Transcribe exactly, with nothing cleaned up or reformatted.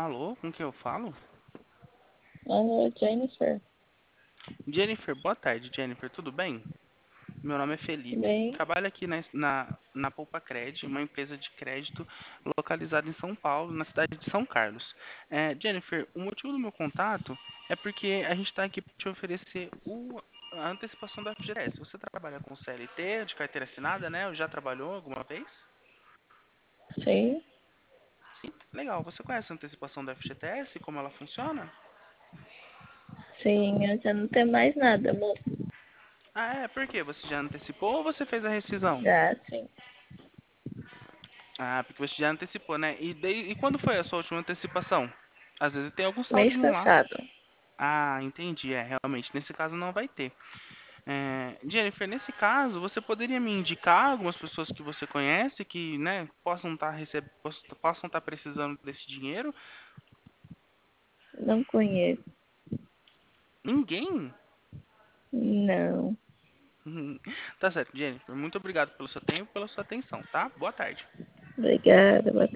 Alô, com quem eu falo? Alô, Jennifer. Jennifer, boa tarde, Jennifer, tudo bem? Meu nome é Tudo Felipe, bem? trabalho aqui na, na, na Poupa Cred, uma empresa de crédito localizada em São Paulo, na cidade de São Carlos. É, Jennifer, o motivo do meu contato é porque a gente está aqui para te oferecer o, a antecipação da F G T S. Você trabalha com C L T, de carteira assinada, né? Ou já trabalhou alguma vez? Sim, Sim, legal. Você conhece a antecipação da F G T S, como ela funciona? sim, eu já não tenho mais nada, moço. Ah, é? Por quê? Você já antecipou ou você fez a rescisão? Já, sim. Ah, porque você já antecipou, né? E, daí, e quando foi a sua última antecipação? Às vezes tem algum Mês saldinho lá. passado. Ah, entendi. É, realmente, nesse caso não vai ter. É, Jennifer, nesse caso, você poderia me indicar algumas pessoas que você conhece que, né, possam estar receb... possam estar precisando desse dinheiro? Não conheço. Ninguém? Não. Hum, Tá certo, Jennifer. Muito obrigado pelo seu tempo e pela sua atenção, tá? Boa tarde. Obrigada, boa